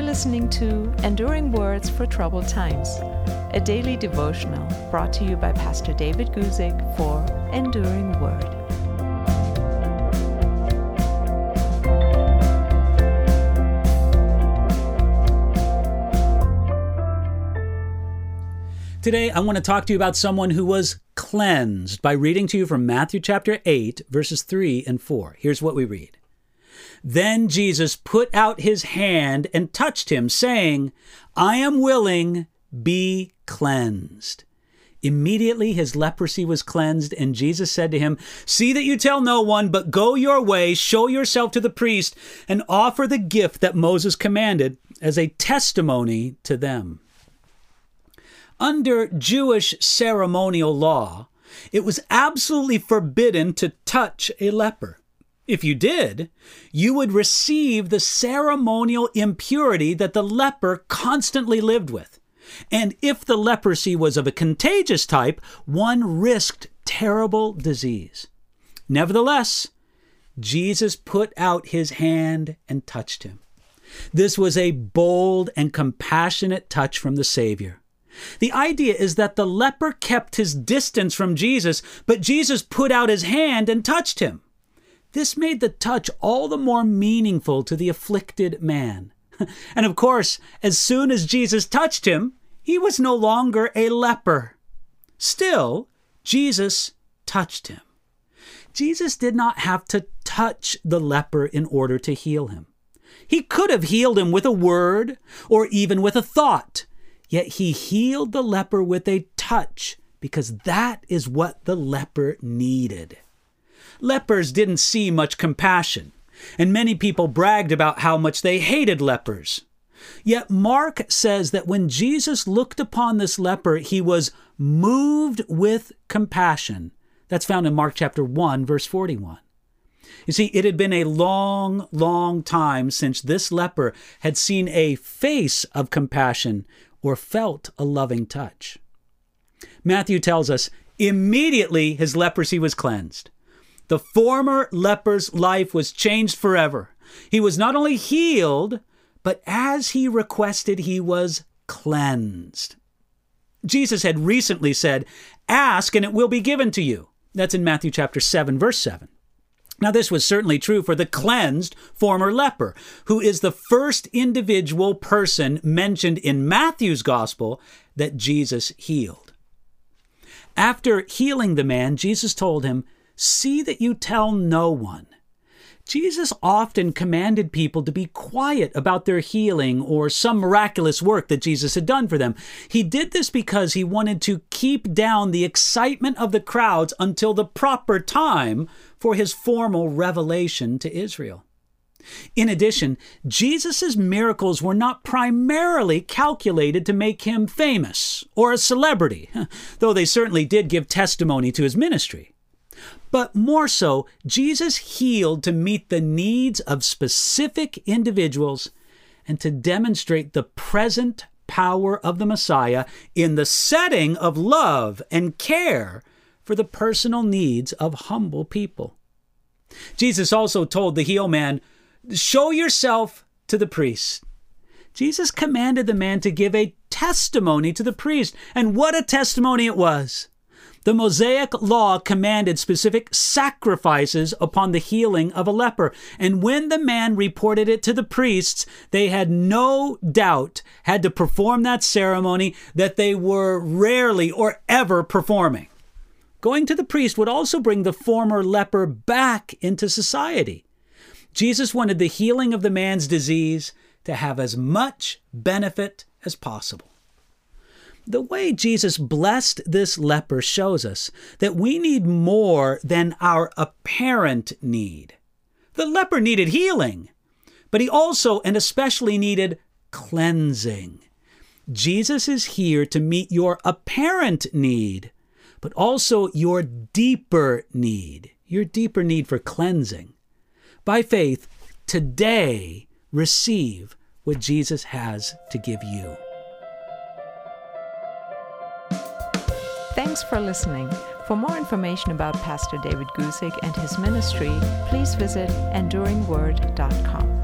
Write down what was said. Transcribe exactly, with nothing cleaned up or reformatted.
listening to Enduring Words for Troubled Times, a daily devotional brought to you by Pastor David Guzik for Enduring Word. Today, I want to talk to you about someone who was cleansed by reading to you from Matthew chapter eight, verses three and four. Here's what we read. Then Jesus put out his hand and touched him, saying, I am willing, be cleansed. Immediately his leprosy was cleansed, and Jesus said to him, See that you tell no one, but go your way, show yourself to the priest, and offer the gift that Moses commanded as a testimony to them. Under Jewish ceremonial law, it was absolutely forbidden to touch a leper. If you did, you would receive the ceremonial impurity that the leper constantly lived with. And if the leprosy was of a contagious type, one risked terrible disease. Nevertheless, Jesus put out his hand and touched him. This was a bold and compassionate touch from the Savior. The idea is that the leper kept his distance from Jesus, but Jesus put out his hand and touched him. This made the touch all the more meaningful to the afflicted man. And of course, as soon as Jesus touched him, he was no longer a leper. Still, Jesus touched him. Jesus did not have to touch the leper in order to heal him. He could have healed him with a word or even with a thought. Yet he healed the leper with a touch because that is what the leper needed. Lepers didn't see much compassion, and many people bragged about how much they hated lepers. Yet Mark says that when Jesus looked upon this leper, he was moved with compassion. That's found in Mark chapter one, verse forty-one. You see, it had been a long, long time since this leper had seen a face of compassion or felt a loving touch. Matthew tells us, immediately his leprosy was cleansed. The former leper's life was changed forever. He was not only healed, but as he requested, he was cleansed. Jesus had recently said, ask and it will be given to you. That's in Matthew chapter seven, verse seven. Now, this was certainly true for the cleansed former leper, who is the first individual person mentioned in Matthew's gospel that Jesus healed. After healing the man, Jesus told him, see that you tell no one. Jesus often commanded people to be quiet about their healing or some miraculous work that Jesus had done for them. He did this because he wanted to keep down the excitement of the crowds until the proper time for his formal revelation to Israel. In addition, Jesus' miracles were not primarily calculated to make him famous or a celebrity, though they certainly did give testimony to his ministry. But more so, Jesus healed to meet the needs of specific individuals and to demonstrate the present power of the Messiah in the setting of love and care for the personal needs of humble people. Jesus also told the healed man, show yourself to the priest. Jesus commanded the man to give a testimony to the priest, and what a testimony it was. The Mosaic law commanded specific sacrifices upon the healing of a leper, and when the man reported it to the priests, they had no doubt had to perform that ceremony that they were rarely or ever performing. Going to the priest would also bring the former leper back into society. Jesus wanted the healing of the man's disease to have as much benefit as possible. The way Jesus blessed this leper shows us that we need more than our apparent need. The leper needed healing, but he also and especially needed cleansing. Jesus is here to meet your apparent need, but also your deeper need, your deeper need for cleansing. By faith, today, receive what Jesus has to give you. Thanks for listening. For more information about Pastor David Guzik and his ministry, please visit enduring word dot com.